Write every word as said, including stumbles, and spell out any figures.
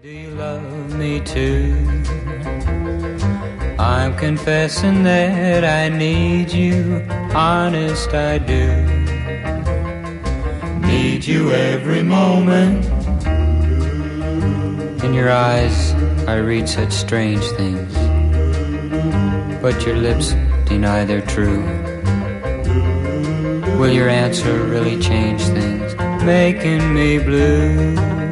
Do you love me too? I'm confessing that I need you, honest I do. Need you every moment. In your eyes I read such strange things, but your lips deny they're true. Will your answer really change things, making me blue?